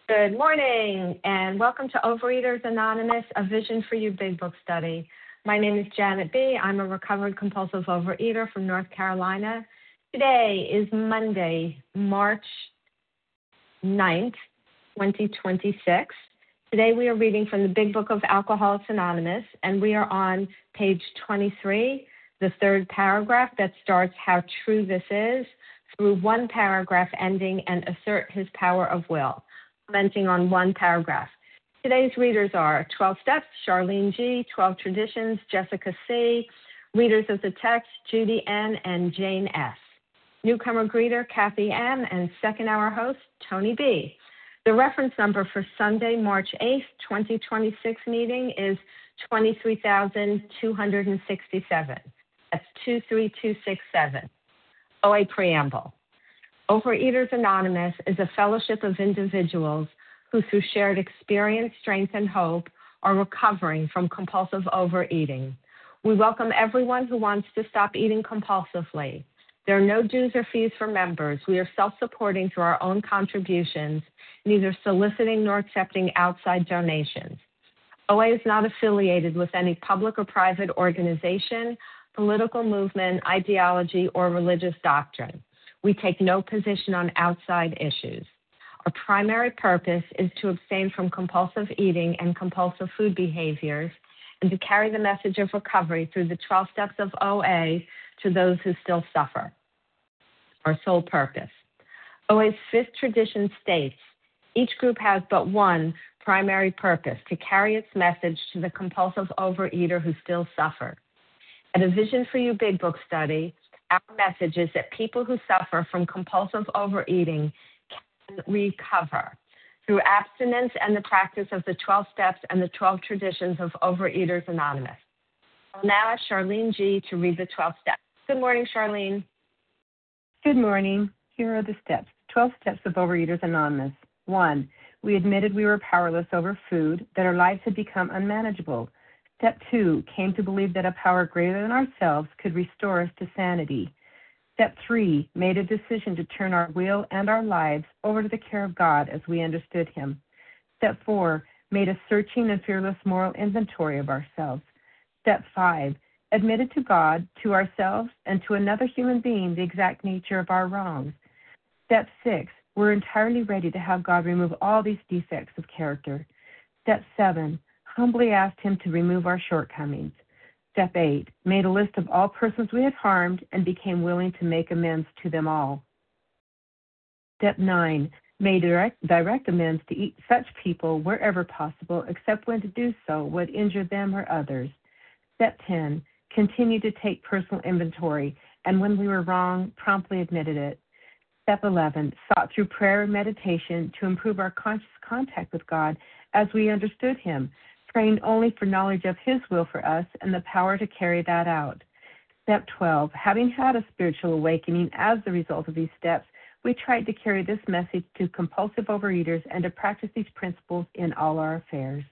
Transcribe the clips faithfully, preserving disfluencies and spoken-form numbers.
Good morning, and welcome to Overeaters Anonymous, a Vision for You Big Book study. My name is Janet B. I'm a recovered compulsive overeater from North Carolina. Today is Monday, March ninth, twenty twenty-six. Today we are reading from the Big Book of Alcoholics Anonymous, and we are on page twenty-three, the third paragraph that starts how true this is, through one paragraph ending and assert his power of will, commenting on one paragraph. Today's readers are twelve Steps, Charlene G., twelve Traditions, Jessica C., readers of the text, Judy N. and Jane S. Newcomer greeter, Kathy M., and second hour host, Tony B. The reference number for Sunday, March eighth, twenty twenty-six meeting is twenty-three thousand two hundred sixty-seven. That's two three two six seven. O A Preamble. Overeaters Anonymous is a fellowship of individuals who, through shared experience, strength, and hope, are recovering from compulsive overeating. We welcome everyone who wants to stop eating compulsively. There are no dues or fees for members. We are self-supporting through our own contributions, neither soliciting nor accepting outside donations. O A is not affiliated with any public or private organization, political movement, ideology, or religious doctrine. We take no position on outside issues. Our primary purpose is to abstain from compulsive eating and compulsive food behaviors and to carry the message of recovery through the twelve steps of O A to those who still suffer. Our sole purpose. O A's fifth tradition states, each group has but one primary purpose, to carry its message to the compulsive overeater who still suffers. At a Vision for You Big Book study, our message is that people who suffer from compulsive overeating can recover through abstinence and the practice of the twelve steps and the twelve traditions of Overeaters Anonymous. I'll now ask Charlene G. to read the twelve steps. Good morning, Charlene. Good morning. Here are the steps. twelve steps of Overeaters Anonymous. One, we admitted we were powerless over food, that our lives had become unmanageable. Step two, came to believe that a power greater than ourselves could restore us to sanity. Step three, made a decision to turn our will and our lives over to the care of God as we understood Him. Step four, made a searching and fearless moral inventory of ourselves. Step five, admitted to God, to ourselves, and to another human being the exact nature of our wrongs. Step six, we're entirely ready to have God remove all these defects of character. Step seven, humbly asked Him to remove our shortcomings. Step eight, made a list of all persons we had harmed and became willing to make amends to them all. Step nine, made direct, direct amends to eat such people wherever possible, except when to do so would injure them or others. Step ten, continued to take personal inventory, and when we were wrong, promptly admitted it. Step eleven, sought through prayer and meditation to improve our conscious contact with God as we understood Him, trained only for knowledge of His will for us and the power to carry that out. Step twelve, having had a spiritual awakening as the result of these steps, we tried to carry this message to compulsive overeaters and to practice these principles in all our affairs.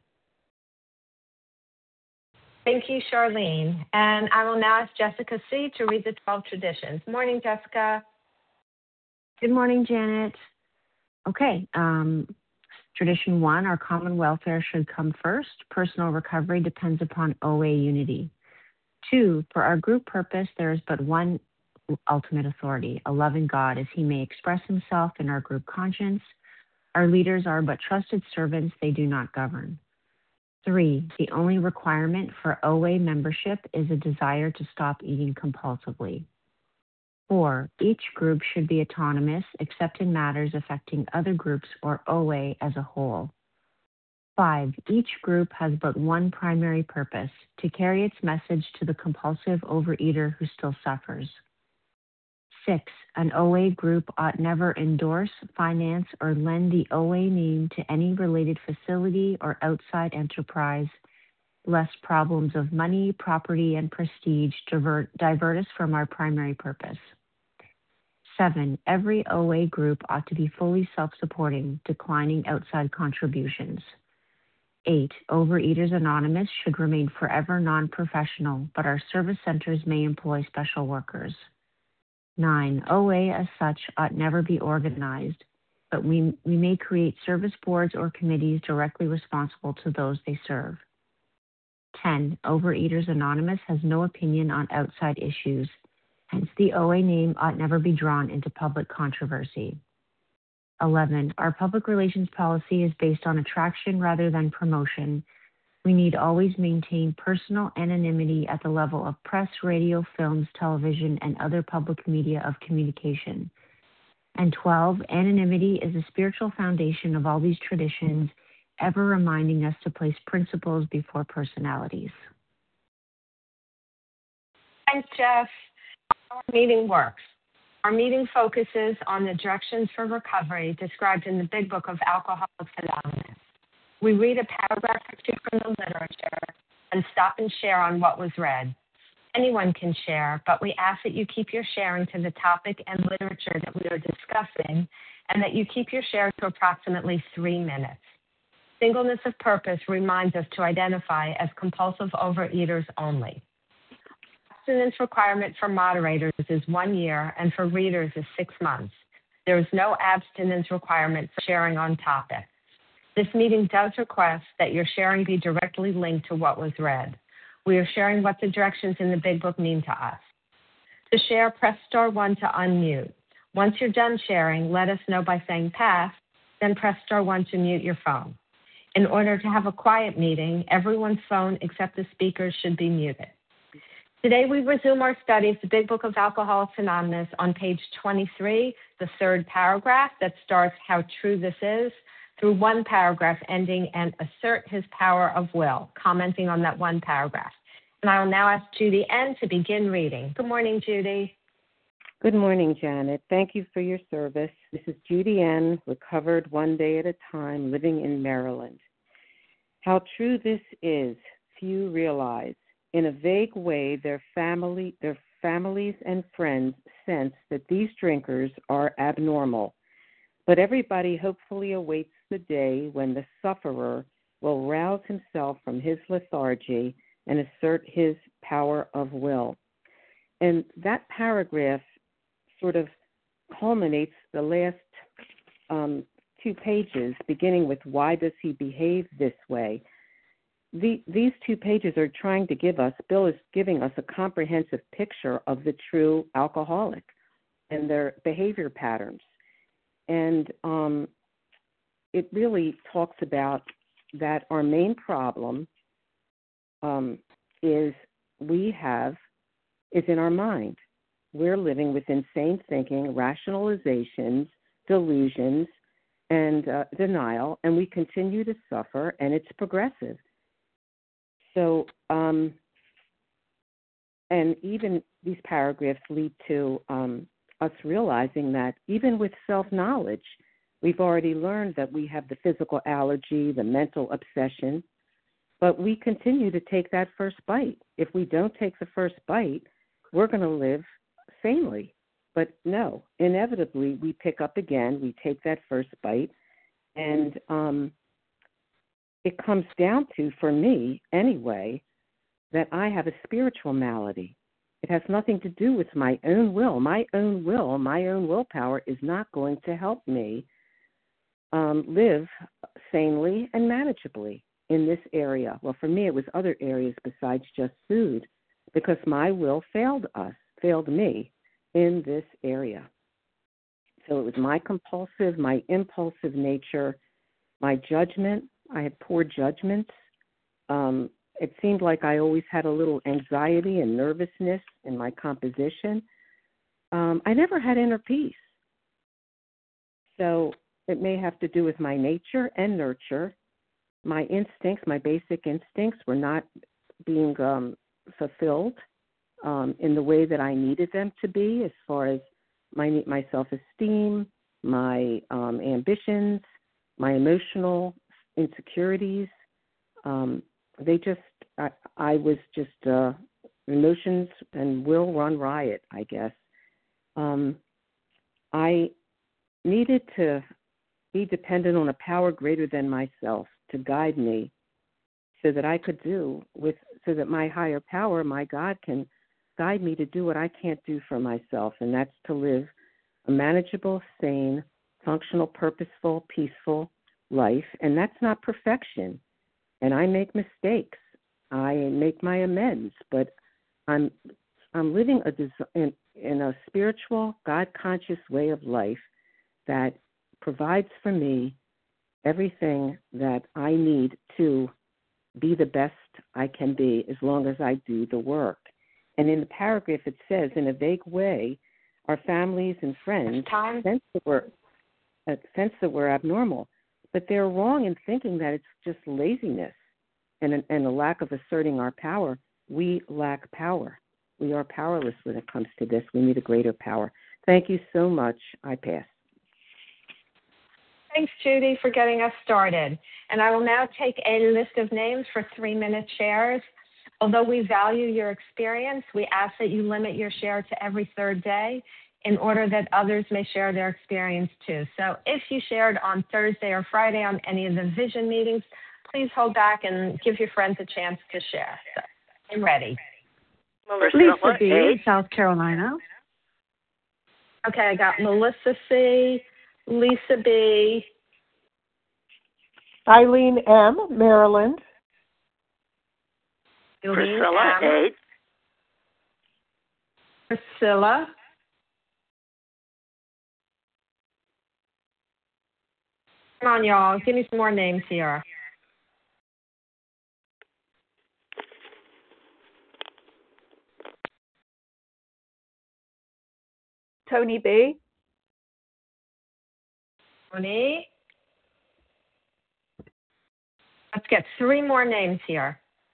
Thank you, Charlene. And I will now ask Jessica C. to read the twelve traditions. Morning, Jessica. Good morning, Janet. Okay, um, tradition one, our common welfare should come first. Personal recovery depends upon O A unity. Two, for our group purpose, there is but one ultimate authority, a loving God, as He may express Himself in our group conscience. Our leaders are but trusted servants, they do not govern. Three, the only requirement for O A membership is a desire to stop eating compulsively. Four, each group should be autonomous except in matters affecting other groups or O A as a whole. Five, each group has but one primary purpose, to carry its message to the compulsive overeater who still suffers. Six, an O A group ought never endorse, finance, or lend the O A name to any related facility or outside enterprise, lest problems of money, property, and prestige divert, divert us from our primary purpose. Seven, every O A group ought to be fully self-supporting, declining outside contributions. Eight, Overeaters Anonymous should remain forever non-professional, but our service centers may employ special workers. Nine, O A as such ought never be organized. but we, we may create service boards or committees directly responsible to those they serve. ten. Overeaters Anonymous has no opinion on outside issues, hence the O A name ought never be drawn into public controversy. eleven. Our public relations policy is based on attraction rather than promotion. We need always maintain personal anonymity at the level of press, radio, films, television, and other public media of communication. And twelve, anonymity is the spiritual foundation of all these traditions, ever reminding us to place principles before personalities. Thanks, Jeff. Our meeting works. Our meeting focuses on the directions for recovery described in the Big Book of Alcoholics Anonymous. We read a paragraph or two from the literature and stop and share on what was read. Anyone can share, but we ask that you keep your sharing to the topic and literature that we are discussing, and that you keep your share to approximately three minutes. Singleness of purpose reminds us to identify as compulsive overeaters only. Abstinence requirement for moderators is one year, and for readers is six months. There is no abstinence requirement for sharing on topic. This meeting does request that your sharing be directly linked to what was read. We are sharing what the directions in the Big Book mean to us. To share, press star one to unmute. Once you're done sharing, let us know by saying pass, then press star one to mute your phone. In order to have a quiet meeting, everyone's phone except the speakers should be muted. Today we resume our study of the Big Book of Alcoholics Anonymous on page twenty-three, the third paragraph that starts how true this is, through one paragraph ending and assert his power of will, commenting on that one paragraph. And I will now ask Judy N. to begin reading. Good morning, Judy. Good morning, Janet. Thank you for your service. This is Judy N., recovered one day at a time, living in Maryland. How true this is, few realize. In a vague way, their family, their families and friends sense that these drinkers are abnormal. But everybody hopefully awaits the day when the sufferer will rouse himself from his lethargy and assert his power of will. And that paragraph sort of culminates the last um, two pages, beginning with why does he behave this way? The, these two pages are trying to give us, Bill is giving us a comprehensive picture of the true alcoholic and their behavior patterns. And um, it really talks about that our main problem um, is we have, is in our mind. We're living with insane thinking, rationalizations, delusions, and uh, denial, and we continue to suffer, and it's progressive. So, um, and even these paragraphs lead to um, us realizing that even with self-knowledge, we've already learned that we have the physical allergy, the mental obsession, but we continue to take that first bite. If we don't take the first bite, we're going to live sanely. But no, inevitably we pick up again, we take that first bite, and um, it comes down to, for me anyway, that I have a spiritual malady. It has nothing to do with my own will. My own will, my own willpower is not going to help me um, live sanely and manageably in this area. Well, for me, it was other areas besides just food, because my will failed us, failed me in this area. So it was my compulsive, my impulsive nature, my judgment. I had poor judgments. Um, it seemed like I always had a little anxiety and nervousness in my composition. Um, I never had inner peace. So it may have to do with my nature and nurture. My instincts, my basic instincts were not being um, fulfilled um, in the way that I needed them to be, as far as my, my self-esteem, my um, ambitions, my emotional insecurities. Um, they just, I, I was just, uh, emotions and will run riot, I guess. Um, I needed to be dependent on a power greater than myself to guide me, so that I could do with, so that my higher power, my God, can guide me to do what I can't do for myself, and that's to live a manageable, sane, functional, purposeful, peaceful life, and that's not perfection. And I make mistakes. I make my amends, but I'm I'm living a des- in, in a spiritual, God-conscious way of life that provides for me everything that I need to be the best I can be as long as I do the work. And in the paragraph it says, in a vague way, our families and friends sense that we're, uh, sense that we're abnormal, but they're wrong in thinking that it's just laziness and a, and a lack of asserting our power. We lack power. We are powerless when it comes to this. We need a greater power. Thank you so much. I pass. Thanks, Judy, for getting us started. And I will now take a list of names for three-minute shares. Although we value your experience, we ask that you limit your share to every third day in order that others may share their experience too. So if you shared on Thursday or Friday on any of the vision meetings, please hold back and give your friends a chance to share. So I'm ready. Melissa Lisa B., South Carolina. Okay, I got Melissa C., Lisa B., Eileen M., Maryland. Priscilla A. Priscilla. Come on, y'all. Give me some more names here. Tony B. Tony. Let's get three more names here.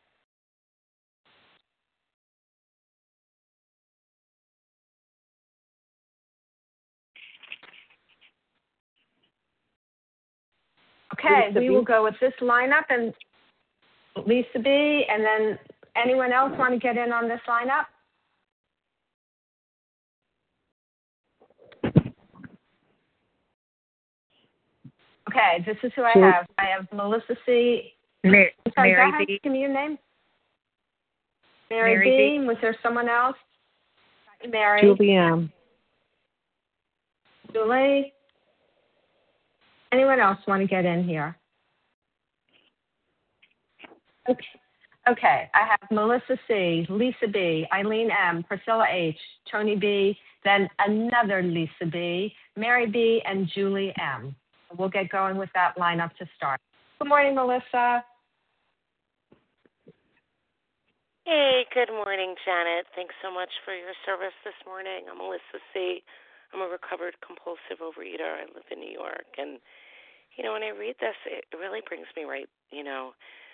Okay, Lisa we B. will go with this lineup and Lisa B. And then anyone else want to get in on this lineup? Okay, this is who I have. I have Melissa C. Mary, Sorry, Mary go ahead. B. Give me your name. Mary, Mary B. B. Was there someone else? Mary. Julie M. Julie. Anyone else want to get in here? Okay. Okay, I have Melissa C., Lisa B., Eileen M., Priscilla H., Tony B., then another Lisa B., Mary B., and Julie M. We'll get going with that lineup to start. Good morning, Melissa. Hey, good morning, Janet. Thanks so much for your service this morning. I'm Melissa C. I'm a recovered compulsive overeater. I live in New York. And, you know, when I read this, it really brings me right, you know,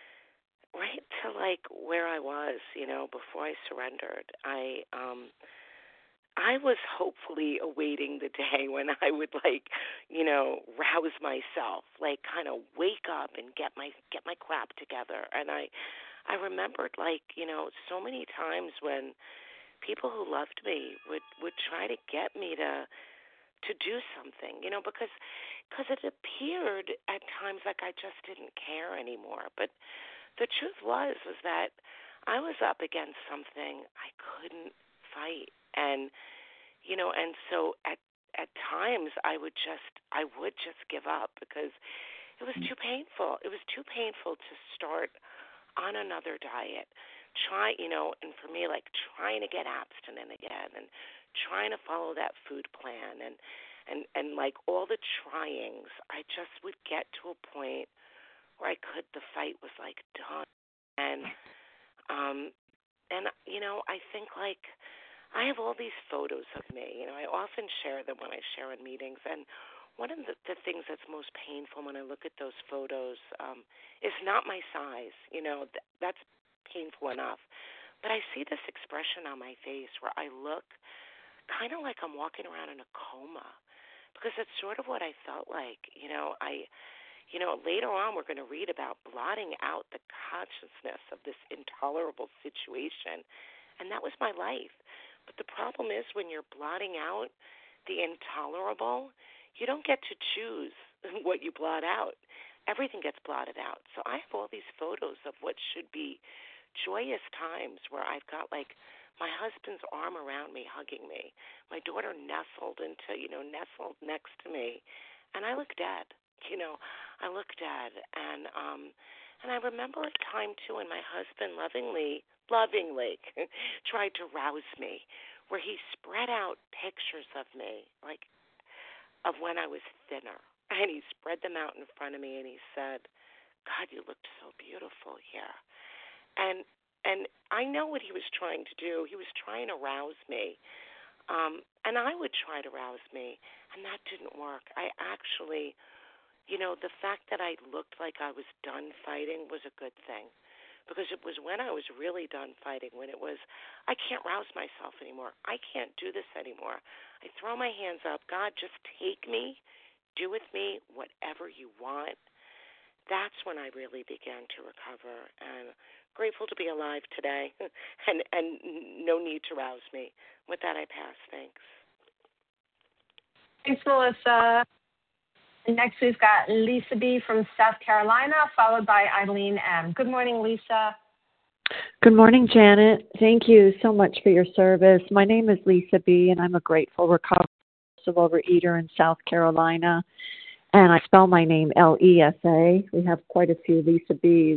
right to, like, where I was, you know, before I surrendered. I, um, I was hopefully awaiting the day when I would, like, you know, rouse myself, like kind of wake up and get my get my crap together. And I, I remembered, like, you know, so many times when people who loved me would, would try to get me to to do something, you know, because because it appeared at times like I just didn't care anymore. But the truth was was that I was up against something I couldn't fight. And, you know, and so at at times I would just I would just give up because it was too painful. It was too painful to start on another diet. Try, you know, and for me, like trying to get abstinent again and trying to follow that food plan and and and like all the tryings, I just would get to a point where I could the fight was like done. And um and you know, I think like I have all these photos of me. You know, I often share them when I share in meetings. And one of the, the things that's most painful when I look at those photos um, is not my size. You know, th- that's painful enough. But I see this expression on my face where I look kind of like I'm walking around in a coma because that's sort of what I felt like. You know, I, you know, later on we're going to read about blotting out the consciousness of this intolerable situation. And that was my life. But the problem is when you're blotting out the intolerable, you don't get to choose what you blot out. Everything gets blotted out. So I have all these photos of what should be joyous times where I've got like my husband's arm around me, hugging me, my daughter nestled into, you know, nestled next to me. and I look dead. You know, I look dead, and um, and I remember a time too when my husband lovingly, lovingly tried to rouse me, where he spread out pictures of me, like of when I was thinner, and he spread them out in front of me, and he said, "God, you looked so beautiful here," and and I know what he was trying to do. He was trying to rouse me. Um, and I would try to rouse me, and that didn't work. I actually, you know, the fact that I looked like I was done fighting was a good thing, because it was when I was really done fighting, when it was, I can't rouse myself anymore. I can't do this anymore. I throw my hands up. God, just take me. Do with me whatever you want. That's when I really began to recover, and grateful to be alive today, and, and no need to rouse me. With that, I pass. Thanks. Thanks, Melissa. Next, we've got Lisa B. from South Carolina, followed by Eileen M. Good morning, Lisa. Good morning, Janet. Thank you so much for your service. My name is Lisa B., and I'm a grateful recovered overeater in South Carolina. And I spell my name L E S A. We have quite a few Lisa B's.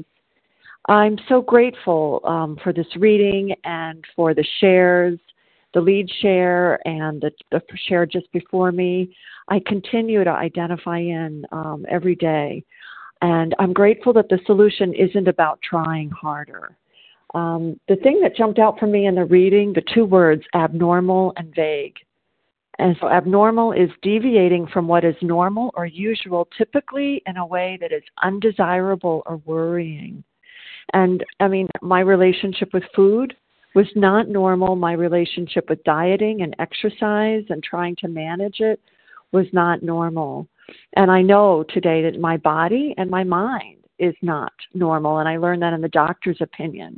I'm so grateful um, for this reading and for the shares, the lead share and the, the share just before me. I continue to identify in um, every day. And I'm grateful that the solution isn't about trying harder. Um, the thing that jumped out for me in the reading, the two words, abnormal and vague. And so abnormal is deviating from what is normal or usual, typically in a way that is undesirable or worrying. And, I mean, my relationship with food was not normal. My relationship with dieting and exercise and trying to manage it was not normal. And I know today that my body and my mind is not normal, and I learned that in the doctor's opinion.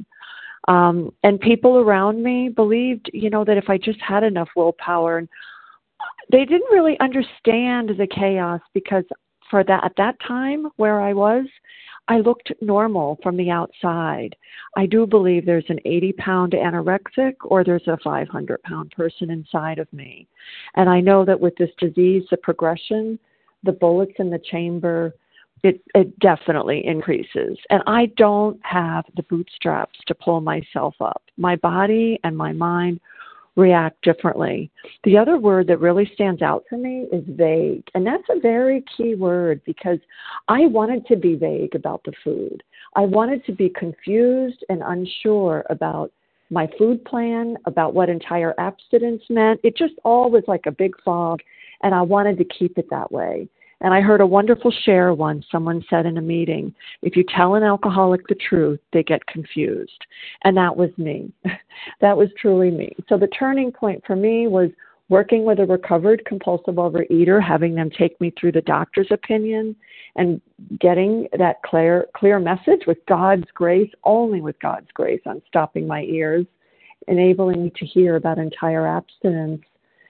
Um, and people around me believed, you know, that if I just had enough willpower, and they didn't really understand the chaos, because for that at that time where I was, I looked normal from the outside. I do believe there's an eighty-pound anorexic or there's a five hundred pound person inside of me. And I know that with this disease, the progression, the bullets in the chamber, it, it definitely increases. And I don't have the bootstraps to pull myself up. My body and my mind react differently. The other word that really stands out for me is vague. And that's a very key word, because I wanted to be vague about the food. I wanted to be confused and unsure about my food plan, about what entire abstinence meant. It just all was like a big fog, and I wanted to keep it that way. And I heard a wonderful share once. Someone said in a meeting, if you tell an alcoholic the truth, they get confused. And that was me. That was truly me. So the turning point for me was working with a recovered compulsive overeater, having them take me through the doctor's opinion, and getting that clear, clear message with God's grace, only with God's grace, on stopping my ears, enabling me to hear about entire abstinence,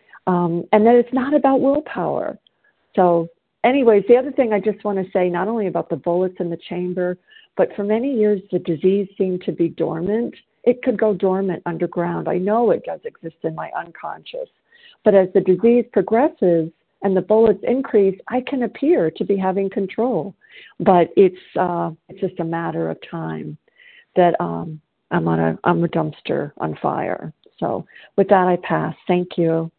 um, and that it's not about willpower. So anyways, the other thing I just want to say, not only about the bullets in the chamber, but for many years the disease seemed to be dormant. It could go dormant underground. I know it does exist in my unconscious. But as the disease progresses and the bullets increase, I can appear to be having control. But it's uh, it's just a matter of time that um, I'm on a I'm a dumpster on fire. So with that, I pass. Thank you.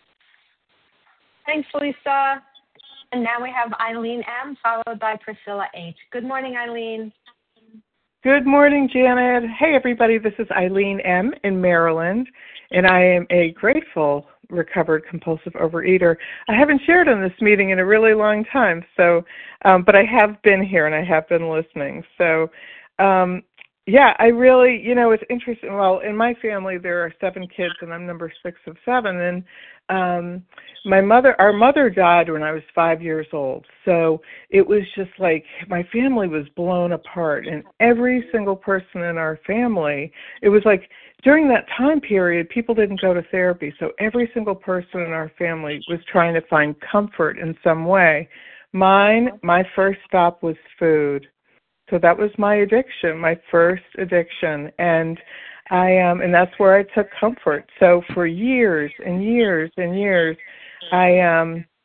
Thanks, Lisa. And now we have Eileen M., followed by Priscilla H. Good morning, Eileen. Good morning, Janet. Hey, everybody. This is Eileen M. in Maryland, and I am a grateful recovered compulsive overeater. I haven't shared in this meeting in a really long time, so, um, but I have been here and I have been listening. So, um, yeah, I really, you know, it's interesting. Well, in my family, there are seven kids, and I'm number six of seven. And um, my mother, our mother died when I was five years old. So it was just like my family was blown apart, and every single person in our family, it was like during that time period, people didn't go to therapy. So every single person in our family was trying to find comfort in some way. Mine, my first stop was food. So that was my addiction, my first addiction, and I um, and that's where I took comfort. So for years and years and years, I um,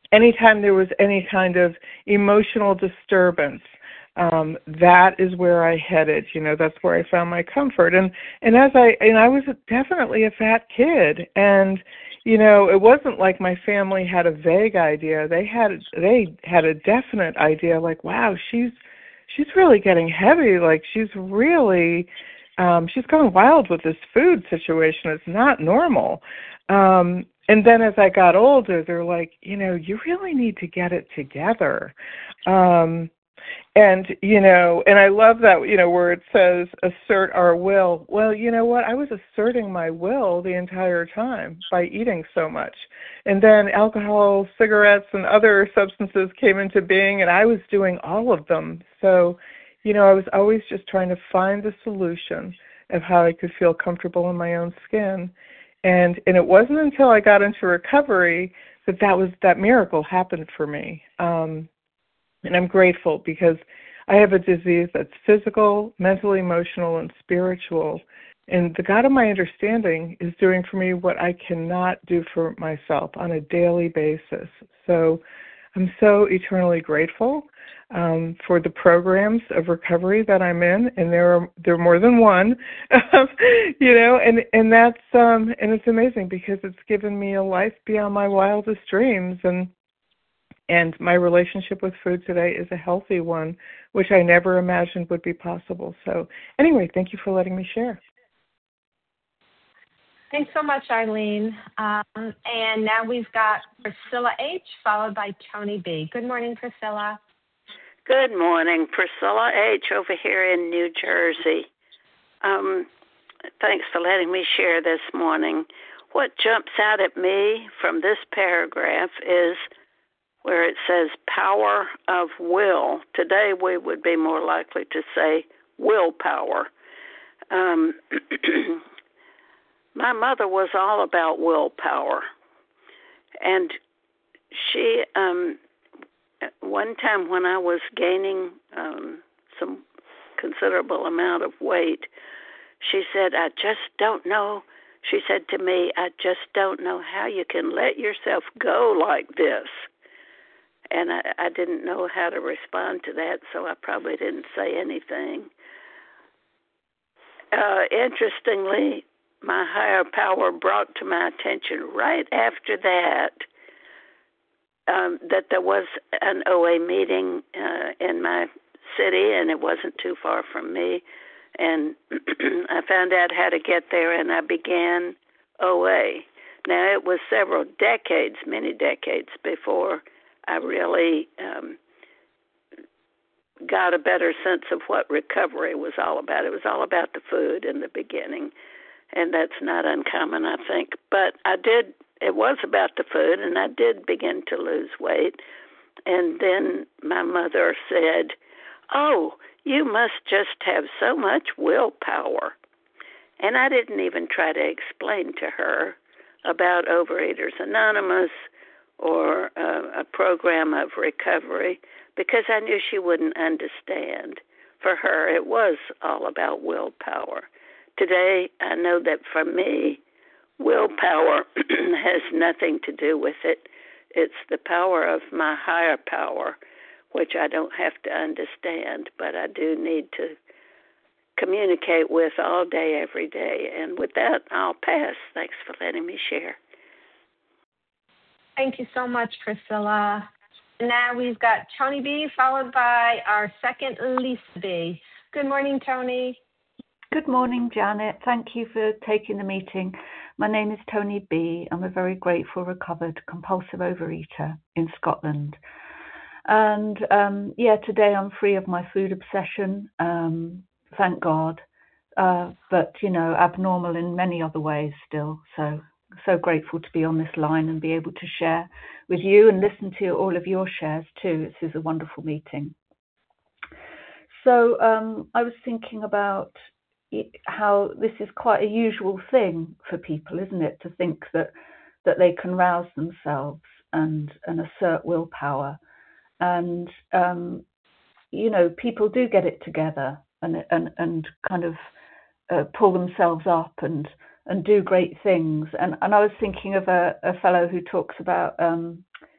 anytime there was any kind of emotional disturbance, um, that is where I headed. You know, that's where I found my comfort. And and as I and I was definitely a fat kid, and you know, it wasn't like my family had a vague idea. They had they had a definite idea. Like, wow, she's she's really getting heavy. Like, she's really um, she's going wild with this food situation. It's not normal. Um, and then as I got older, they're like, you know, you really need to get it together. Um, And, you know, and I love that, you know, where it says assert our will. Well, you know what? I was asserting my will the entire time by eating so much. And then alcohol, cigarettes, and other substances came into being, and I was doing all of them. So, you know, I was always just trying to find the solution of how I could feel comfortable in my own skin. And and it wasn't until I got into recovery that that was that miracle happened for me. Um, And I'm grateful because I have a disease that's physical, mental, emotional, and spiritual. And the God of my understanding is doing for me what I cannot do for myself on a daily basis. So I'm so eternally grateful um, for the programs of recovery that I'm in, and there are there are more than one, you know, and and that's um, and it's amazing because it's given me a life beyond my wildest dreams. And And my relationship with food today is a healthy one, which I never imagined would be possible. So anyway, thank you for letting me share. Thanks so much, Eileen. Um, and now we've got Priscilla H. followed by Tony B. Good morning, Priscilla. Good morning, Priscilla H. over here in New Jersey. Um, thanks for letting me share this morning. What jumps out at me from this paragraph is where it says power of will. Today we would be more likely to say willpower. Um, my mother was all about willpower. And she, um, one time when I was gaining um, some considerable amount of weight, she said, I just don't know. She said to me, I just don't know how you can let yourself go like this. And I, I didn't know how to respond to that, so I probably didn't say anything. Uh, interestingly, my higher power brought to my attention right after that um, that there was an O A meeting uh, in my city, and it wasn't too far from me. And I found out how to get there, and I began O A. Now, it was several decades, many decades before I really um, got a better sense of what recovery was all about. It was all about the food in the beginning, and that's not uncommon, I think. But I did, it was about the food, and I did begin to lose weight. And then my mother said, oh, you must just have so much willpower. And I didn't even try to explain to her about Overeaters Anonymous or uh, a program of recovery because I knew she wouldn't understand. For her, it was all about willpower. Today, I know that for me, willpower has nothing to do with it. It's the power of my higher power, which I don't have to understand, but I do need to communicate with all day, every day. And with that, I'll pass. Thanks for letting me share. Thank you so much, Priscilla. Now we've got Tony B. followed by our second, Lisa B. Good morning, Tony. Good morning, Janet. Thank you for taking the meeting. My name is Tony B. I'm a very grateful, recovered, compulsive overeater in Scotland. And um, yeah, today I'm free of my food obsession, um, thank God. Uh, but, you know, abnormal in many other ways still. So, so grateful to be on this line and be able to share with you and listen to all of your shares too. This is a wonderful meeting. So um, I was thinking about how this is quite a usual thing for people, isn't it? To think that, that they can rouse themselves and, and assert willpower. And, um, you know, people do get it together and and, and kind of uh, pull themselves up and, and do great things. And, and I was thinking of a, a fellow who talks about, um,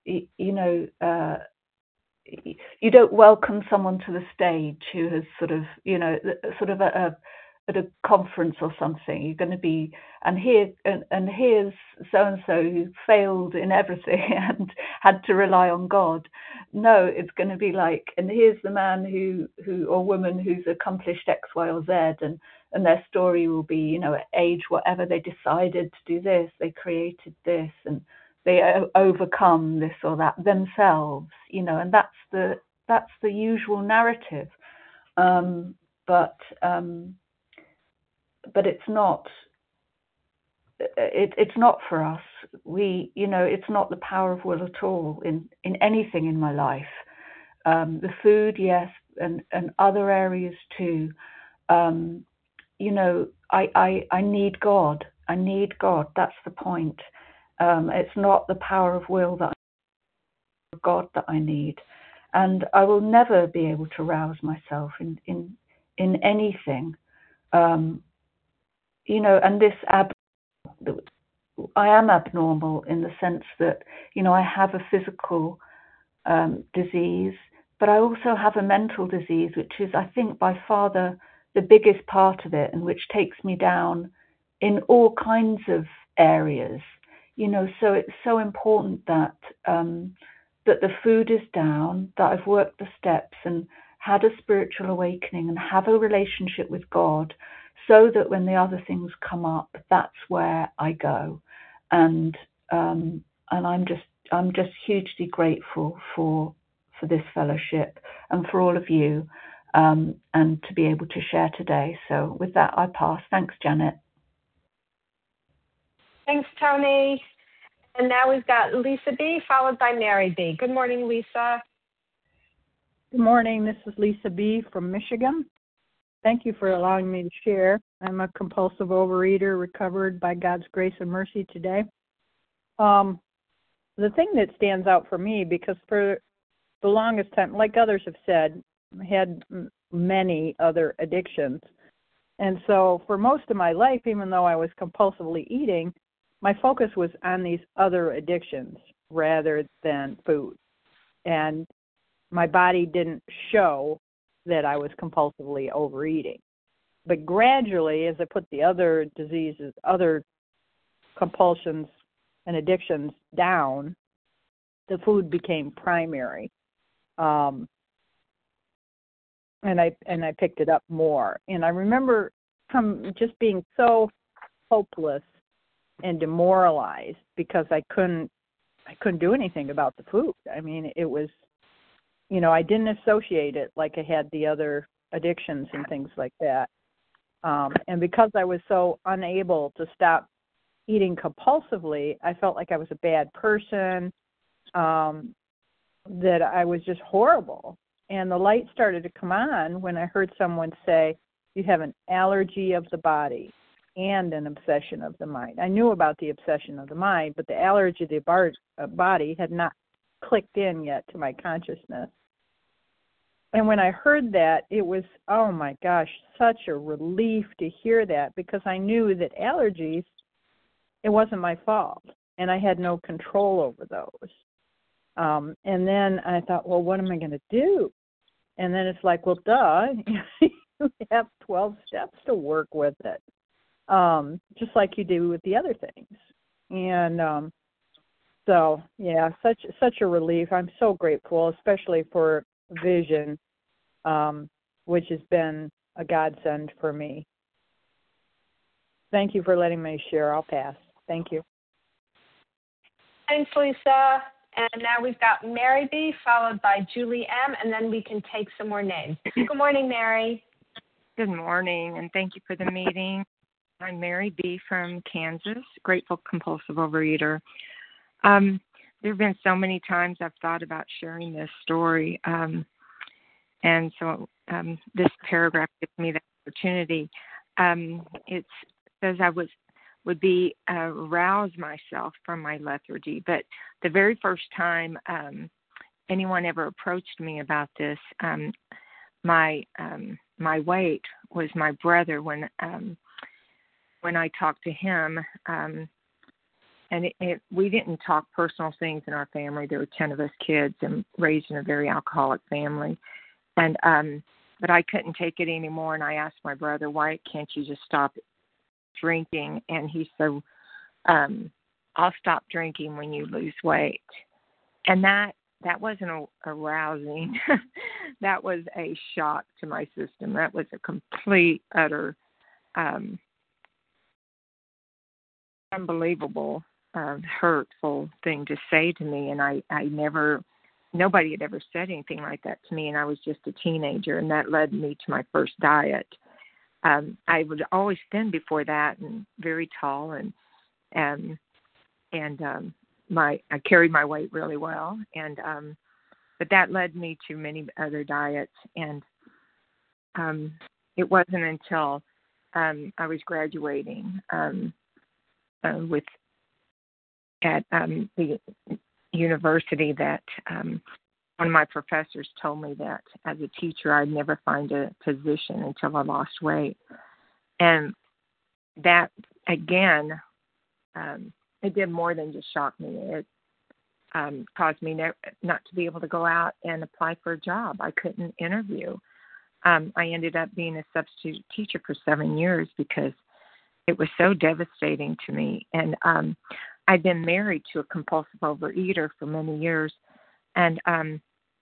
you, you know, uh, you don't welcome someone to the stage who has sort of, you know, sort of a, a at a conference or something. You're going to be, and here, and, and here's so and so who failed in everything and had to rely on God. No, it's going to be like, and here's the man who, who or woman who's accomplished X, Y, or Z, and and their story will be, you know, at age whatever they decided to do this, they created this, and they overcome this or that themselves, you know, and that's the that's the usual narrative. Um, but um, but it's not. It, it's not for us. We, you know, it's not the power of will at all in in anything in my life. Um, the food, yes, and and other areas too. Um, you know, I, I I need God. I need God. That's the point. Um, it's not the power of will that I, God that I need, and I will never be able to rouse myself in in in anything. Um, you know, and this ab, I am abnormal in the sense that, you know, I have a physical um, disease, but I also have a mental disease, which is, I think, by far the the biggest part of it, and which takes me down in all kinds of areas. You know, so it's so important that um, that the food is down, that I've worked the steps and had a spiritual awakening and have a relationship with God, so that when the other things come up, that's where I go. And um, and I'm just I'm just hugely grateful for for this fellowship and for all of you, um, and to be able to share today. So with that, I pass. Thanks, Janet. Thanks, Tony. And now we've got Lisa B, followed by Mary B. Good morning, Lisa. Good morning. This is Lisa B from Michigan. Thank you for allowing me to share. I'm a compulsive overeater, recovered by God's grace and mercy today. Um, the thing that stands out for me, because for the longest time, like others have said, I had m- many other addictions. And so for most of my life, even though I was compulsively eating, my focus was on these other addictions rather than food. And my body didn't show that I was compulsively overeating. But gradually, as I put the other diseases, other compulsions and addictions down, the food became primary. Um, and I and I picked it up more. And I remember from just being so hopeless and demoralized because I couldn't I couldn't do anything about the food. I mean, it was, you know, I didn't associate it like I had the other addictions and things like that. Um, and because I was so unable to stop eating compulsively, I felt like I was a bad person, um, that I was just horrible. And the light started to come on when I heard someone say, you have an allergy of the body and an obsession of the mind. I knew about the obsession of the mind, but the allergy of the bar- uh, body had not clicked in yet to my consciousness. And when I heard that, it was, oh my gosh, such a relief to hear that, because I knew that allergies, it wasn't my fault, and I had no control over those. Um, and then I thought, well, what am I going to do? And then it's like, well, duh, you have twelve steps to work with it, um, just like you do with the other things. And um, so, yeah, such such a relief. I'm so grateful, especially for Vision, um, which has been a godsend for me. Thank you for letting me share. I'll pass. Thank you. Thanks, Lisa. And now we've got Mary B, followed by Julie M, and then we can take some more names. Good morning, Mary. Good morning, and thank you for the meeting. I'm Mary B from Kansas, grateful compulsive overeater. Um, there have been so many times I've thought about sharing this story, um, and so um, this paragraph gives me the opportunity. Um, it says I was would be uh, rouse myself from my lethargy, but the very first time um, anyone ever approached me about this, um, my um, my weight was my brother. When um, when I talked to him, um, and it, it, we didn't talk personal things in our family. There were ten of us kids and raised in a very alcoholic family. And um, but I couldn't take it anymore, and I asked my brother, why can't you just stop drinking? And he said, um, I'll stop drinking when you lose weight. And that that wasn't a, arousing. That was a shock to my system. That was a complete, utter, um, unbelievable, uh, hurtful thing to say to me. And I, I never, nobody had ever said anything like that to me. And I was just a teenager, and that led me to my first diet. Um, I was always thin before that, and very tall, and um, and um, my I carried my weight really well, and um, but that led me to many other diets, and um, it wasn't until um, I was graduating um, uh, with at um, the university that um, one of my professors told me that as a teacher I'd never find a position until I lost weight, and that again. Um, It did more than just shock me. It um, caused me ne- not to be able to go out and apply for a job. I couldn't interview. Um, I ended up being a substitute teacher for seven years because it was so devastating to me. And um, I'd been married to a compulsive overeater for many years, and um,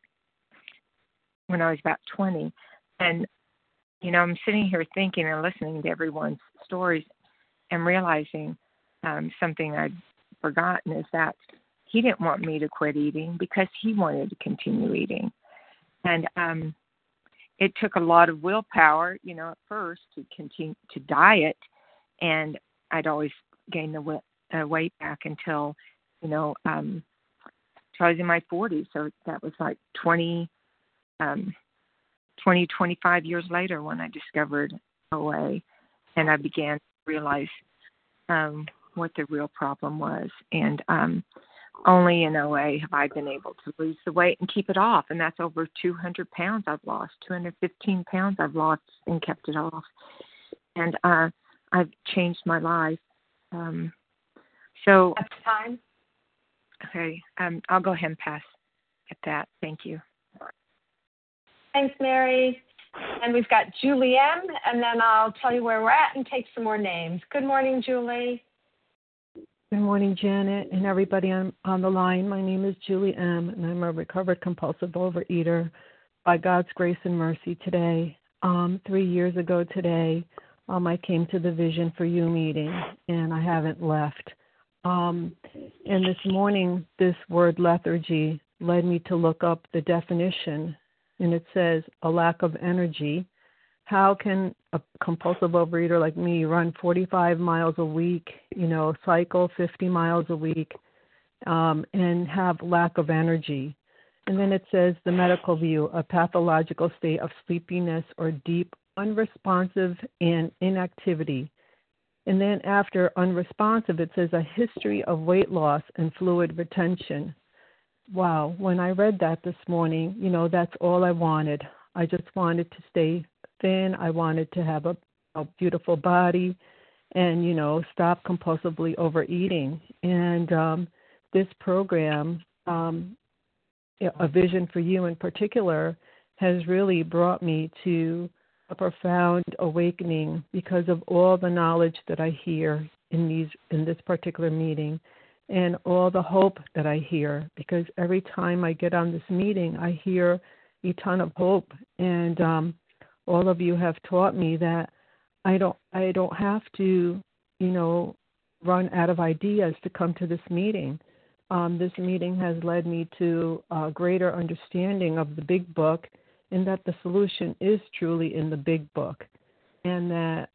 when I was about twenty. And, you know, I'm sitting here thinking and listening to everyone's stories and realizing Um, something I'd forgotten is that he didn't want me to quit eating because he wanted to continue eating. And um, it took a lot of willpower, you know, at first to continue to diet. And I'd always gain the weight, uh, weight back until, you know, um, until I was in my forties. So that was like twenty, um, twenty, twenty-five years later when I discovered O A, and I began to realize um, what the real problem was. And um, only in O A have I been able to lose the weight and keep it off. And that's over two hundred pounds I've lost, two hundred fifteen pounds I've lost and kept it off. And uh, I've changed my life. Um, so, That's time. Okay, um, I'll go ahead and pass at that. Thank you. Thanks, Mary. And we've got Julie M., and then I'll tell you where we're at and take some more names. Good morning, Julie. Good morning, Janet, and everybody on, on the line. My name is Julie M., and I'm a recovered compulsive overeater. By God's grace and mercy today, um, three years ago today, um, I came to the Vision for You meeting, and I haven't left. Um, and this morning, this word lethargy led me to look up the definition, and it says a lack of energy. How can a compulsive overeater like me run forty-five miles a week, you know, cycle fifty miles a week, um, and have lack of energy? And then it says the medical view, a pathological state of sleepiness or deep unresponsive and inactivity. And then after unresponsive, it says a history of weight loss and fluid retention. Wow, when I read that this morning, you know, that's all I wanted. I just wanted to stay thin. I wanted to have a, a beautiful body and, you know, stop compulsively overeating. And um, this program, um, A Vision for You in particular, has really brought me to a profound awakening because of all the knowledge that I hear in these in this particular meeting and all the hope that I hear, because every time I get on this meeting, I hear a ton of hope. And um, all of you have taught me that I don't I don't have to, you know, run out of ideas to come to this meeting. Um, this meeting has led me to a greater understanding of the big book, and that the solution is truly in the big book, and that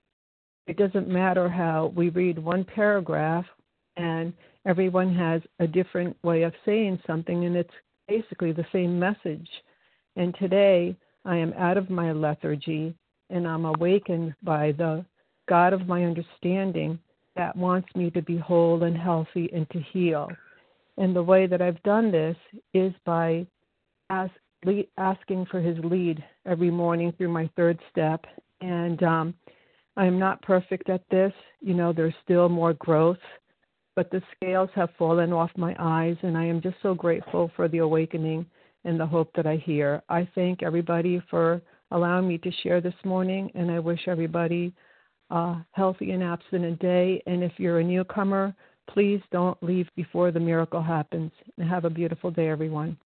it doesn't matter how we read one paragraph and everyone has a different way of saying something, and it's basically the same message. And today I am out of my lethargy, and I'm awakened by the God of my understanding that wants me to be whole and healthy and to heal. And the way that I've done this is by ask, lead, asking for his lead every morning through my third step. And um, I'm not perfect at this. You know, there's still more growth. but the scales have fallen off my eyes, and I am just so grateful for the awakening and the hope that I hear. I thank everybody for allowing me to share this morning, and I wish everybody a healthy and abstinent day. And if you're a newcomer, please don't leave before the miracle happens. And have a beautiful day, everyone.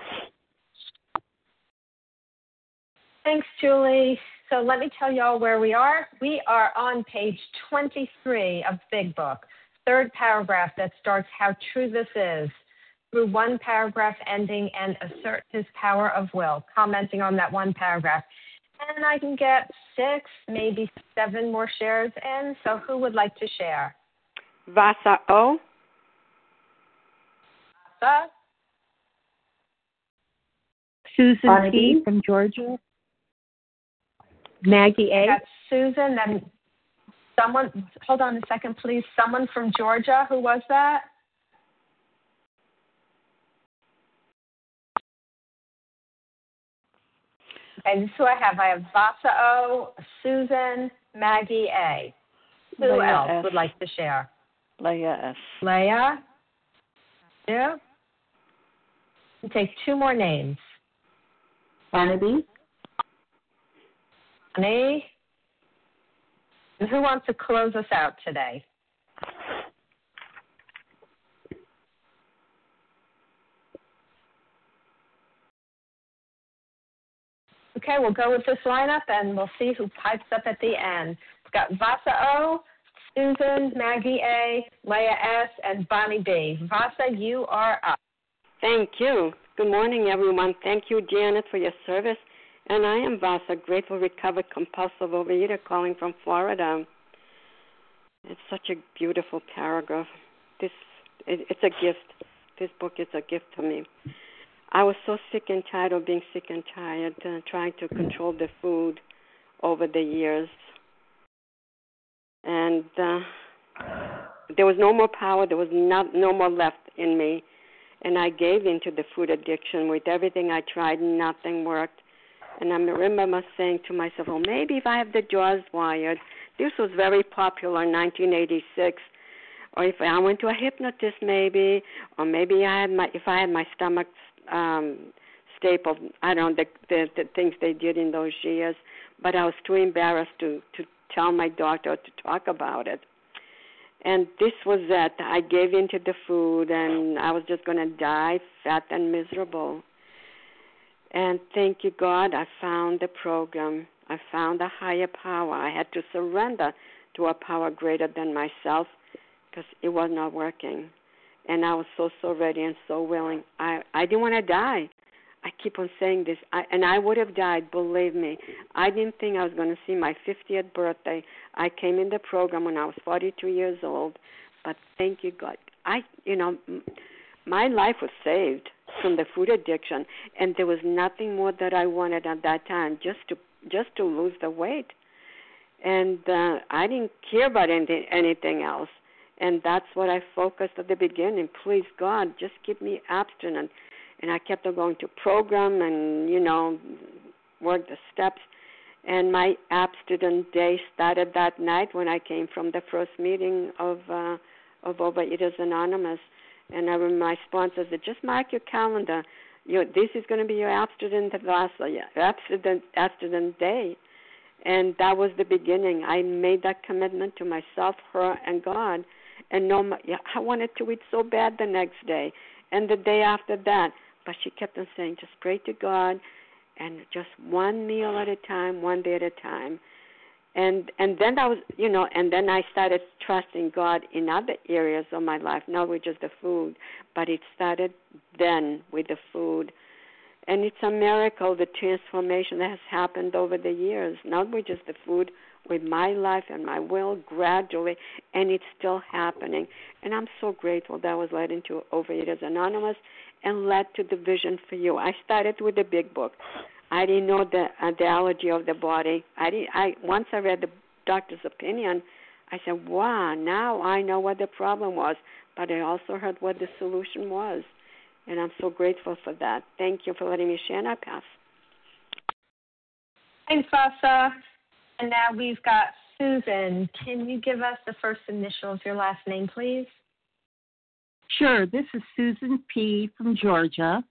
Thanks, Julie. So let me tell you all where we are. We are on page twenty-three of Big Book, third paragraph that starts how true this is, through one paragraph ending and assert his power of will, commenting on that one paragraph. And I can get six, maybe seven more shares in. So who would like to share? Vasa O. Vasa. Susan T. from Georgia. Maggie A. That's Susan. Then someone, hold on a second, please. Someone from Georgia. Who was that? Okay, this is who I have. I have Vasa O, Susan, Maggie A. Who Leah else S. would like to share? Leah S. Leah? Yeah. We'll take two more names. Kennedy. Honey. And who wants to close us out today? Okay, we'll go with this lineup, and we'll see who pipes up at the end. We've got Vasa O, Susan, Maggie A, Leah S, and Bonnie B. Vasa, you are up. Thank you. Good morning, everyone. Thank you, Janet, for your service. And I am Vasa, grateful, recovered, compulsive overeater, calling from Florida. It's such a beautiful paragraph. This, it, it's a gift. This book is a gift to me. I was so sick and tired of being sick and tired, uh, trying to control the food over the years. And uh, there was no more power. There was not, no more left in me. And I gave into the food addiction. With everything I tried, nothing worked. And I remember saying to myself, well, maybe if I have the jaws wired. This was very popular in nineteen eighty-six. Or if I went to a hypnotist, maybe. Or maybe I had my, if I had my stomach um, stapled. I don't know, the, the, the things they did in those years. But I was too embarrassed to, to tell my doctor to talk about it. And this was it. I gave into the food, and I was just going to die fat and miserable. And thank you, God, I found the program. I found a higher power. I had to surrender to a power greater than myself because it was not working. And I was so, so ready and so willing. I, I didn't want to die. I keep on saying this. I, and I would have died, believe me. I didn't think I was going to see my fiftieth birthday. I came in the program when I was forty-two years old. But thank you, God. I, you know, my life was saved from the food addiction, and there was nothing more that I wanted at that time, just to just to lose the weight. And uh, I didn't care about anything, anything else. And that's what I focused at the beginning. Please, God, just keep me abstinent. And I kept on going to program and, you know, work the steps. And my abstinent day started that night when I came from the first meeting of uh, of Overeaters Anonymous. And I remember my sponsor said, just mark your calendar. You know, this is going to be your abstinent last abstinent abstinent day. And that was the beginning. I made that commitment to myself, her, and God. And no, I wanted to eat so bad the next day and the day after that. But she kept on saying, just pray to God and just one meal at a time, one day at a time. And and then I was, you know, and then I started trusting God in other areas of my life, not with just the food, but it started then with the food. And it's a miracle, the transformation that has happened over the years, not with just the food, with my life and my will gradually, and it's still happening. And I'm so grateful that I was led into Overeaters Anonymous and led to the Vision for You. I started with the big book. I didn't know the uh, the allergy of the body. I didn't. I once I read the doctor's opinion, I said, "Wow! Now I know what the problem was." But I also heard what the solution was, and I'm so grateful for that. Thank you for letting me share. And I pass. Thanks, Vasa. And now we've got Susan. Can you give us the first initial of your last name, please? Sure. This is Susan P. from Georgia,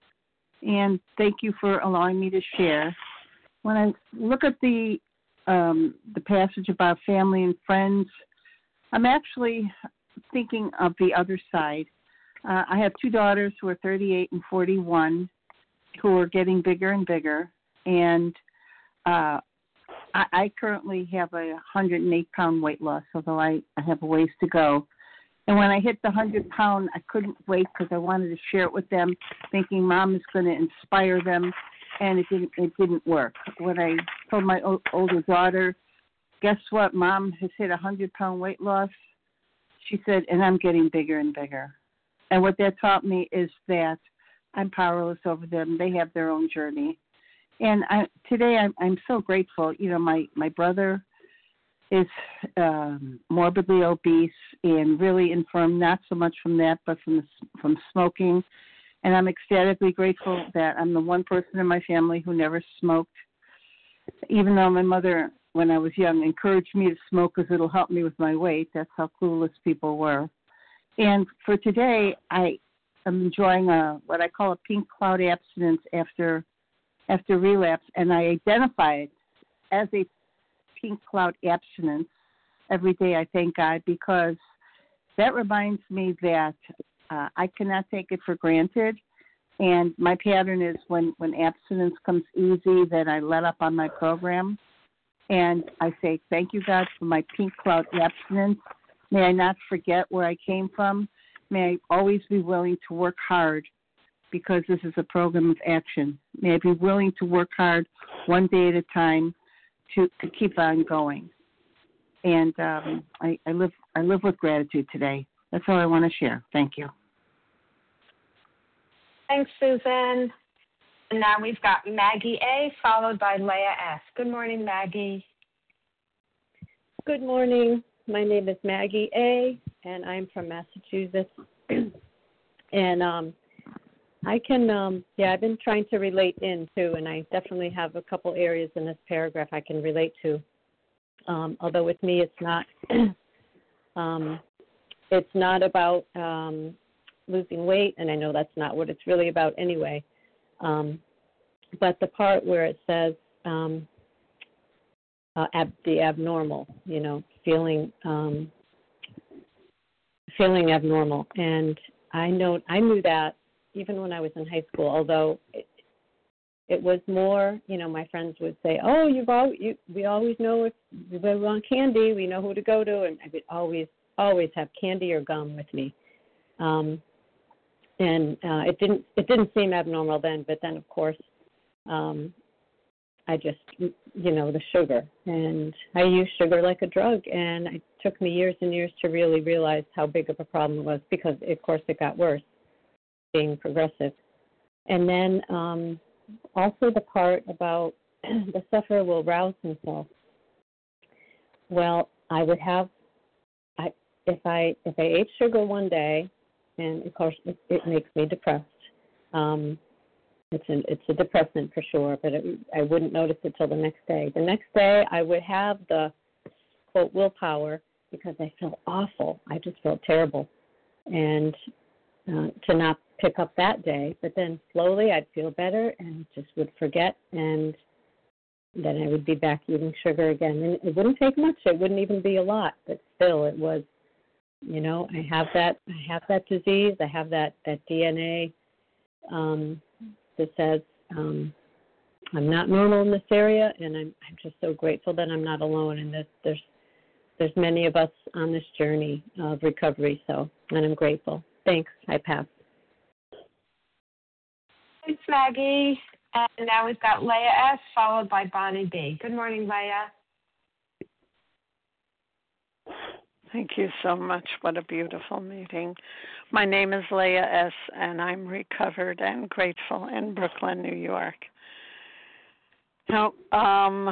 and thank you for allowing me to share. When I look at the um, the passage about family and friends, I'm actually thinking of the other side. Uh, I have two daughters who are thirty-eight and forty-one, who are getting bigger and bigger, and uh, I, I currently have a one hundred eight pound weight loss, although I, I have a ways to go. And when I hit the one hundred pound, I couldn't wait because I wanted to share it with them, thinking Mom is going to inspire them, and it didn't. It didn't work. When I told my o- older daughter, "Guess what? Mom has hit a one hundred pound weight loss," she said, "And I'm getting bigger and bigger." And what that taught me is that I'm powerless over them. They have their own journey. And I, today I'm, I'm so grateful. You know, my, my brother is um, morbidly obese and really infirm, not so much from that, but from the, from smoking. And I'm ecstatically grateful that I'm the one person in my family who never smoked, even though my mother, when I was young, encouraged me to smoke because it'll help me with my weight. That's how clueless people were. And for today, I am enjoying a what I call a pink cloud abstinence after after relapse, and I identify it as a pink cloud abstinence every day. I thank God, because that reminds me that uh, I cannot take it for granted. And my pattern is when, when abstinence comes easy, that I let up on my program. And I say, thank you, God, for my pink cloud abstinence. May I not forget where I came from. May I always be willing to work hard, because this is a program of action. May I be willing to work hard one day at a time to, to keep on going. And um, I, I live I live with gratitude today. That's all I want to share. Thank you. Thanks, Susan. And now we've got Maggie A. followed by Leah S. Good morning, Maggie. Good morning. My name is Maggie A., and I'm from Massachusetts. and um, I can, um, yeah, I've been trying to relate in, too, and I definitely have a couple areas in this paragraph I can relate to. Um, although with me it's not, um, it's not about um, losing weight, and I know that's not what it's really about anyway. Um, but the part where it says um, uh, ab- the abnormal, you know, feeling um, feeling abnormal, and I know I knew that even when I was in high school. Although it, it was more, you know, my friends would say, "Oh, you've all you, we always know if we want candy, we know who to go to," and I would always always have candy or gum with me. Um, and uh, it didn't it didn't seem abnormal then, but then of course. Um, I just, you know, the sugar. And I used sugar like a drug, and it took me years and years to really realize how big of a problem it was, because, of course, it got worse, being progressive. And then um, also the part about the sufferer will rouse himself. Well, I would have, I if I if I ate sugar one day, and, of course, it, it makes me depressed. Um It's an, it's a depressant for sure, but it, I wouldn't notice it till the next day. The next day, I would have the, quote, willpower, because I felt awful. I just felt terrible. And uh, to not pick up that day, but then slowly I'd feel better and just would forget, and then I would be back eating sugar again. And it wouldn't take much. It wouldn't even be a lot, but still it was, you know, I have that, I have that disease. I have that, that D N A. Um, that says um, I'm not normal in this area, and I'm I'm just so grateful that I'm not alone. And that there's there's many of us on this journey of recovery. So, and I'm grateful. Thanks. I pass. Thanks, Maggie. And now we've got Leah S. followed by Bonnie B. Good morning, Leah. Thank you so much. What a beautiful meeting. My name is Leah S., and I'm recovered and grateful in Brooklyn, New York. Now, um,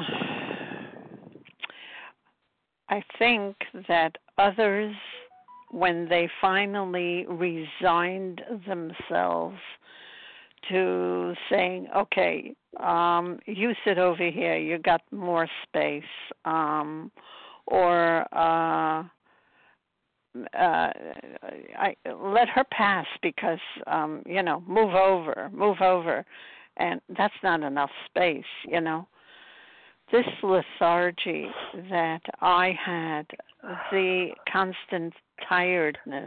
I think that others, when they finally resigned themselves to saying, okay, um, you sit over here, you got more space, um, or uh, uh, I let her pass because um, you know, move over, move over, and that's not enough space, you know. This lethargy that I had, the constant tiredness,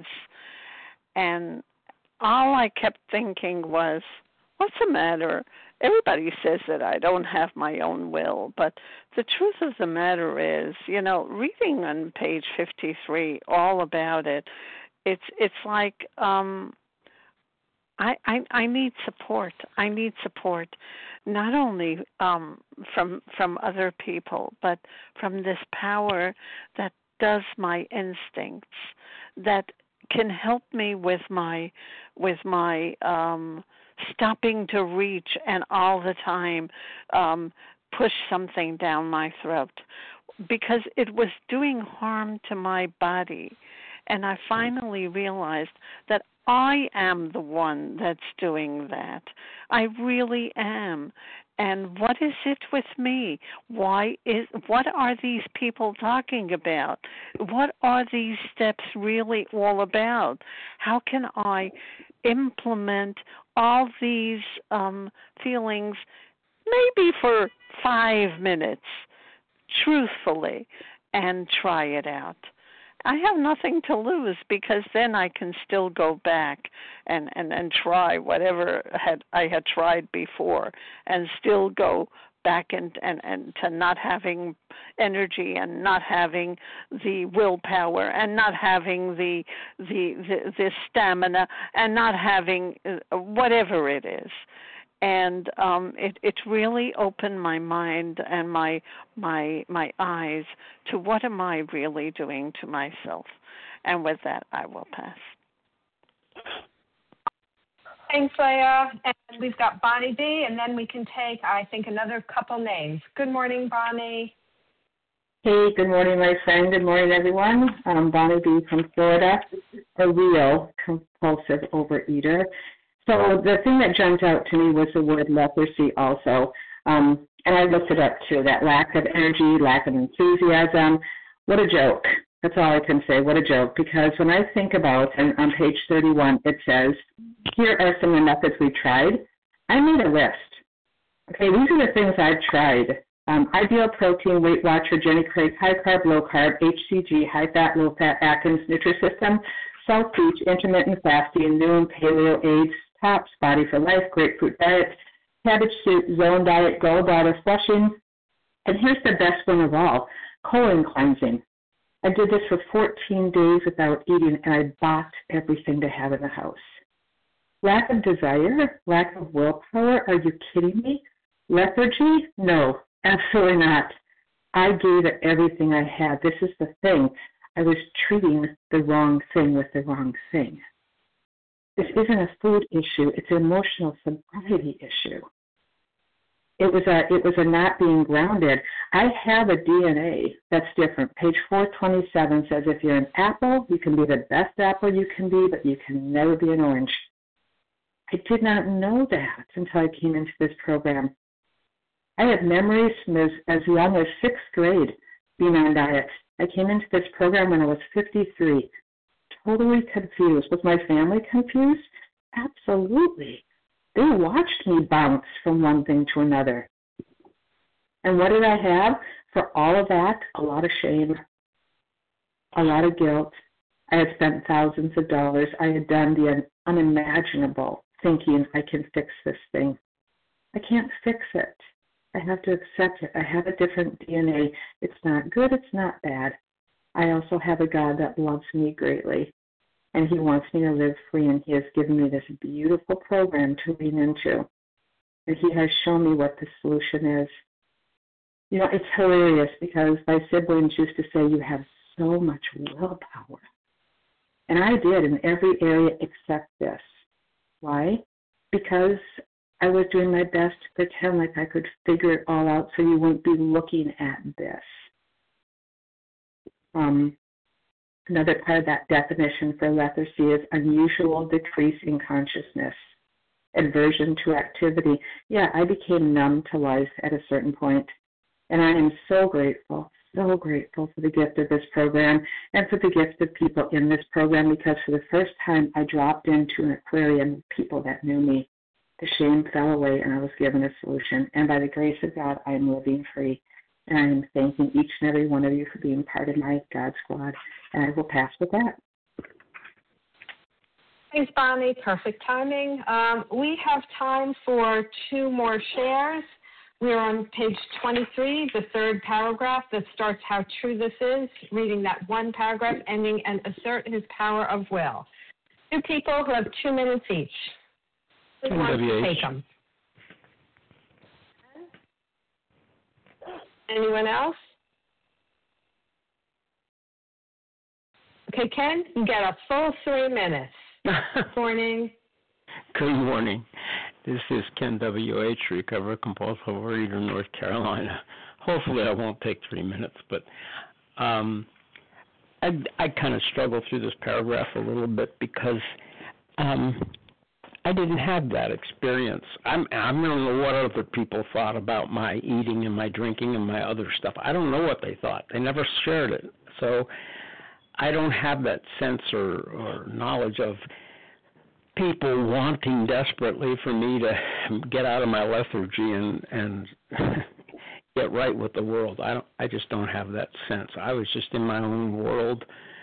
and all I kept thinking was, what's the matter? Everybody says that I don't have my own will, but the truth of the matter is, you know, reading on page fifty-three all about it, it's it's like um, I, I I need support. I need support, not only um, from from other people, but from this power that does my instincts, that can help me with my with my um, stopping to reach and all the time um, push something down my throat, because it was doing harm to my body. And I finally realized that I am the one that's doing that. I really am. And what is it with me? Why is what are these people talking about? What are these steps really all about? How can I implement all these um, feelings, maybe for five minutes, truthfully, and try it out? I have nothing to lose, because then I can still go back and, and, and try whatever had I had tried before, and still go back and, and, and to not having energy, and not having the willpower, and not having the the the, the stamina, and not having whatever it is. And um, it, it really opened my mind and my my my eyes to what am I really doing to myself. And with that, I will pass. Thanks, Leah. And we've got Bonnie B, and then we can take, I think, another couple names. Good morning, Bonnie. Hey, good morning, my friend. Good morning, everyone. I'm Bonnie B from Florida, a real compulsive overeater. So the thing that jumped out to me was the word leprosy also. Um, and I looked it up too, that lack of energy, lack of enthusiasm. What a joke. That's all I can say, what a joke. Because when I think about, and on page thirty-one, it says, here are some of the methods we tried. I made a list. Okay, these are the things I've tried. Um, Ideal Protein, Weight Watcher, Jenny Craig, High Carb, Low Carb, H C G, High Fat, Low Fat, Atkins, Nutrisystem, South Beach, Intermittent Fasting, Noon, Paleo, AIDS, Tops, Body for Life, Grapefruit Diet, Cabbage Soup, Zone Diet, Go Diet, Flushing. And here's the best one of all, colon cleansing. I did this for fourteen days without eating, and I bought everything to have in the house. Lack of desire, lack of willpower, are you kidding me? Lethargy? No, absolutely not. I gave it everything I had. This is the thing. I was treating the wrong thing with the wrong thing. This isn't a food issue. It's an emotional sobriety issue. It was a it was a not being grounded. I have a D N A that's different. Page four twenty-seven says if you're an apple, you can be the best apple you can be, but you can never be an orange. I did not know that until I came into this program. I have memories from as, as young as sixth grade being on diet. I came into this program when I was fifty-three. Totally confused. Was my family confused? Absolutely. They watched me bounce from one thing to another. And what did I have? For all of that, a lot of shame, a lot of guilt. I had spent thousands of dollars. I had done the unimaginable, thinking I can fix this thing. I can't fix it. I have to accept it. I have a different D N A. It's not good. It's not bad. I also have a God that loves me greatly, and he wants me to live free, and he has given me this beautiful program to lean into. And he has shown me what the solution is. You know, it's hilarious because my siblings used to say, you have so much willpower. And I did in every area except this. Why? Because I was doing my best to pretend like I could figure it all out so you wouldn't be looking at this. Um, another part of that definition for lethargy is unusual decrease in consciousness, aversion to activity. Yeah, I became numb to life at a certain point, and I am so grateful, so grateful for the gift of this program and for the gift of people in this program, because for the first time I dropped into an aquarium with people that knew me. The shame fell away and I was given a solution. And by the grace of God, I am living free. And I am thanking each and every one of you for being part of my God Squad. And I will pass with that. Thanks, Bonnie. Perfect timing. Um, we have time for two more shares. We're on page twenty-three, the third paragraph that starts how true this is, reading that one paragraph, ending and assert his power of will. Two people who have two minutes each. Who wants to take them? Anyone else? Okay, Ken, you get a full three minutes. Good morning. Good morning. This is Ken W H, recovered compulsive overeater, North Carolina. Hopefully I won't take three minutes, but um, I, I kind of struggle through this paragraph a little bit because um, I didn't have that experience. I'm, I don't know what other people thought about my eating and my drinking and my other stuff. I don't know what they thought. They never shared it. So I don't have that sense or, or knowledge of people wanting desperately for me to get out of my lethargy and, and get right with the world. I don't. I just don't have that sense. I was just in my own world,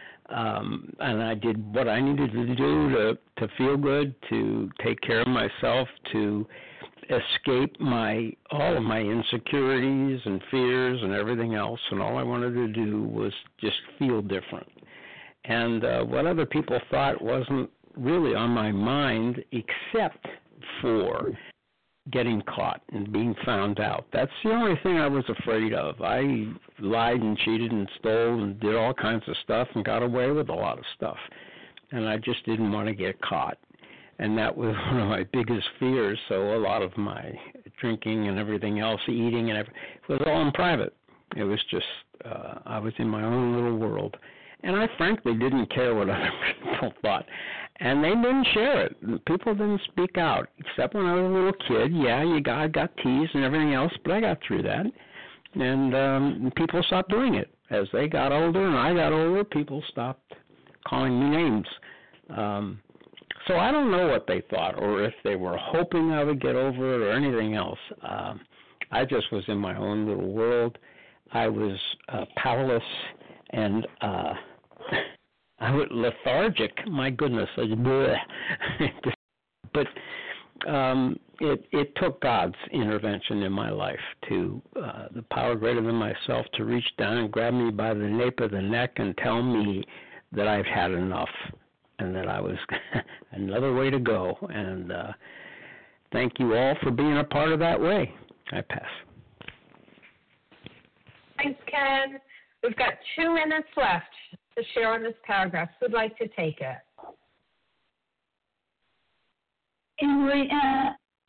um, and I did what I needed to do to, to feel good, to take care of myself, to escape my all of my insecurities and fears and everything else. And all I wanted to do was just feel different. And uh, what other people thought wasn't really on my mind, except for getting caught and being found out. That's the only thing I was afraid of. I lied and cheated and stole and did all kinds of stuff and got away with a lot of stuff. And I just didn't want to get caught. And that was one of my biggest fears. So a lot of my drinking and everything else, eating and everything, was all in private. It was just, uh, I was in my own little world. And I frankly didn't care what other people thought. And they didn't share it. People didn't speak out, except when I was a little kid. Yeah, you got, I got teased and everything else, but I got through that. And um, people stopped doing it. As they got older and I got older, people stopped calling me names. Um, so I don't know what they thought or if they were hoping I would get over it or anything else. Um, I just was in my own little world. I was uh, powerless and uh, I was lethargic. My goodness, I just, but um, it it took God's intervention in my life to uh, the power greater than myself to reach down and grab me by the nape of the neck and tell me that I've had enough and that I was another way to go. And uh, thank you all for being a part of that way. I pass. Thanks, Ken. We've got two minutes left to share on this paragraph. Who'd like to take it? Anne-Marie, uh,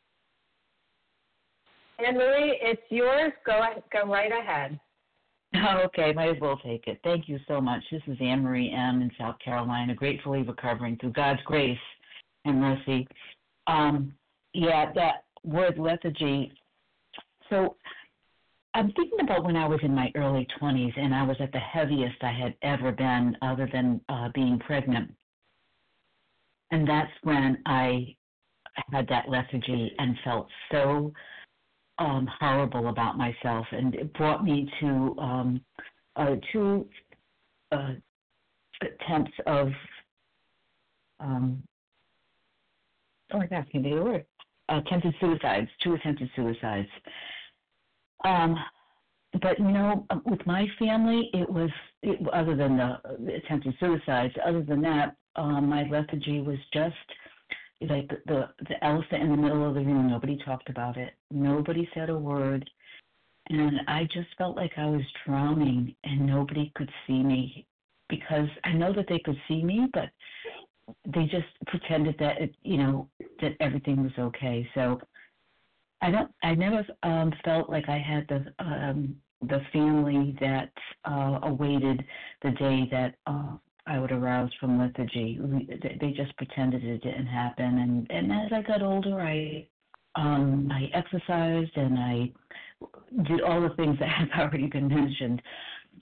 Anne-Marie, it's yours. Go, go right ahead. Oh, okay, might as well take it. Thank you so much. This is Anne-Marie M. in South Carolina, gratefully recovering through God's grace and mercy. Um, yeah, that word lethargy. So I'm thinking about when I was in my early twenties and I was at the heaviest I had ever been other than uh, being pregnant. And that's when I had that lethargy and felt so um, horrible about myself. And it brought me to um, uh, two uh, attempts of, um, oh, I can't think of the word, attempted suicides, two attempted suicides. Um, but, you know, with my family, it was, it, other than the, the attempted suicides, other than that, um, my lethargy was just like the, the, the elephant in the middle of the room. Nobody talked about it. Nobody said a word. And I just felt like I was drowning and nobody could see me because I know that they could see me, but they just pretended that, it, you know, that everything was okay. So I don't. I never um, felt like I had the um, the family that uh, awaited the day that uh, I would arouse from lethargy. They just pretended it didn't happen. And, and as I got older, I um, I exercised and I did all the things that have already been mentioned.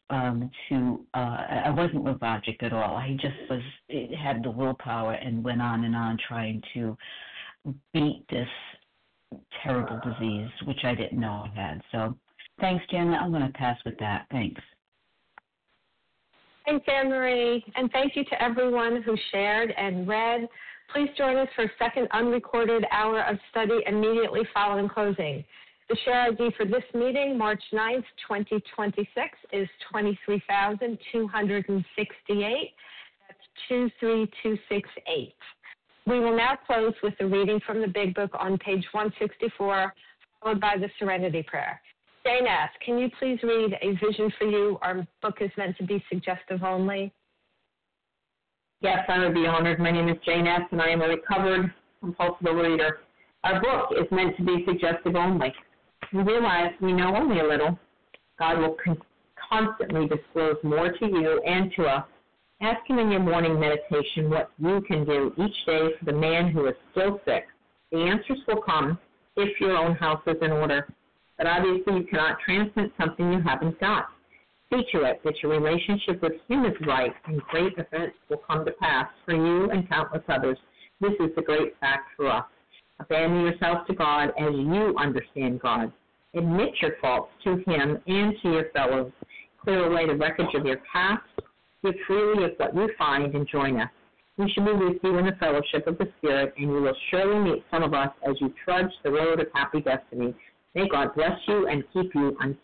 um, to, uh, I wasn't lethargic at all. I just was, it had the willpower and went on and on trying to beat this terrible disease, which I didn't know I had. So thanks, Janet. I'm going to pass with that. Thanks. Thanks, Anne-Marie, and thank you to everyone who shared and read. Please join us for a second unrecorded hour of study immediately following closing. The share I D for this meeting, March ninth, twenty twenty-six, is twenty-three thousand two hundred sixty-eight. That's two three two six eight. We will now close with the reading from the Big Book on page one sixty-four, followed by the Serenity Prayer. Jane S., can you please read A Vision for You? Our book is meant to be suggestive only. Yes, I would be honored. My name is Jane S., and I am a recovered compulsive overeater. Our book is meant to be suggestive only. We realize we know only a little. God will con- constantly disclose more to you and to us. Ask Him in your morning meditation what you can do each day for the man who is still sick. The answers will come if your own house is in order. But obviously you cannot transmit something you haven't got. See to it that your relationship with Him is right, and great events will come to pass for you and countless others. This is the great fact for us. Abandon yourself to God as you understand God. Admit your faults to Him and to your fellows. Clear away the wreckage of your past. Give freely of what you find and join us. We shall be with you in the fellowship of the Spirit, and you will surely meet some of us as you trudge the road of happy destiny. May God bless you and keep you